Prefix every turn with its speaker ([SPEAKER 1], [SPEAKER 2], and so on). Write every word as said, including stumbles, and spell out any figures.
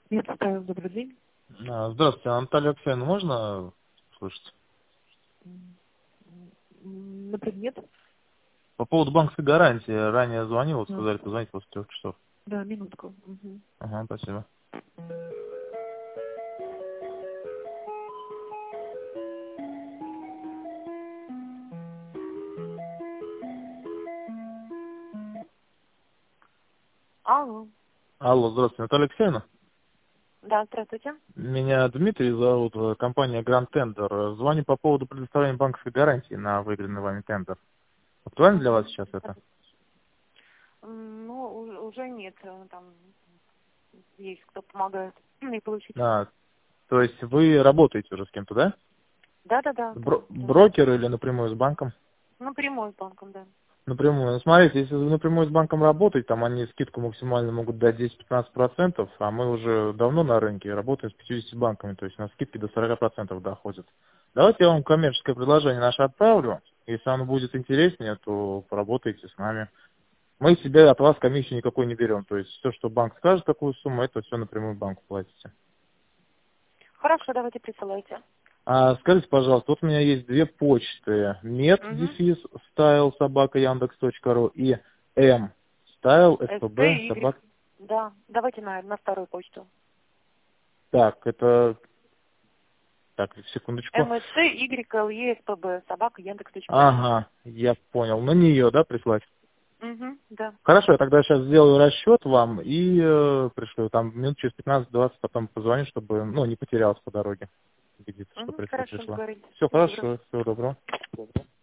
[SPEAKER 1] Нет, ставил. Добрый день.
[SPEAKER 2] А, Здравствуйте, Наталья Алексеевна, можно слышать?
[SPEAKER 1] М, м, На предмет?
[SPEAKER 2] По поводу банковской гарантии. Ранее звонил, вот
[SPEAKER 1] А,
[SPEAKER 2] сказали позвонить после трех часов.
[SPEAKER 1] да, минутку. Мгм.
[SPEAKER 2] Ага, спасибо.
[SPEAKER 1] Алло.
[SPEAKER 2] Алло, здравствуйте, Наталья Алексеевна.
[SPEAKER 1] Да, здравствуйте.
[SPEAKER 2] Меня Дмитрий зовут, э, компания Grand Tender. Звоню по поводу предоставления банковской гарантии на выигранный вами тендер. Актуально для вас
[SPEAKER 1] Мгм.
[SPEAKER 2] сейчас это?
[SPEAKER 1] М, Ну, у- уже нет. э, Там есть кто помогает мне получить.
[SPEAKER 2] А, то есть вы работаете уже с кем-то, да?
[SPEAKER 1] Да, да, да, да,
[SPEAKER 2] Бро-
[SPEAKER 1] да.
[SPEAKER 2] брокер или напрямую с банком?
[SPEAKER 1] Напрямую с банком, да.
[SPEAKER 2] Напрямую. Ну, смотрите, если вы напрямую с банком работаете, там они скидку максимально могут дать десять-пятнадцать процентов, а мы уже давно на рынке работаем с пятьюдесятью банками, то есть на скидки до сорок процентов доходят. Давайте я вам коммерческое предложение наше отправлю. Если оно будет интереснее, то поработайте с нами. Мы себе от вас комиссию никакой не берем. То есть все, что банк скажет, какую сумму, это все напрямую банку платите.
[SPEAKER 1] Хорошо, давайте присылайте.
[SPEAKER 2] А скажите, пожалуйста, вот у меня есть две почты. Мед,
[SPEAKER 1] Угу.
[SPEAKER 2] дефис, стайл, собака, яндекс точка ру и м, стайл,
[SPEAKER 1] СТ,
[SPEAKER 2] спб,
[SPEAKER 1] Y.
[SPEAKER 2] собака.
[SPEAKER 1] Да, давайте на, на вторую почту.
[SPEAKER 2] Так, это... Так, секундочку.
[SPEAKER 1] МСТ, Y, СПБ, собака, Яндекс точка ру.
[SPEAKER 2] Ага, я понял. На нее, да, прислать?
[SPEAKER 1] Угу, да.
[SPEAKER 2] Хорошо, я тогда сейчас сделаю расчет вам и э, пришлю. Там минут через пятнадцать-двадцать потом позвоню, чтобы, ну, не потерялся по дороге. Убедиться, что
[SPEAKER 1] Угу,
[SPEAKER 2] пришло,
[SPEAKER 1] хорошо,
[SPEAKER 2] пришло.
[SPEAKER 1] договорились.
[SPEAKER 2] Все
[SPEAKER 1] Всего доброго.
[SPEAKER 2] хорошо, всего доброго.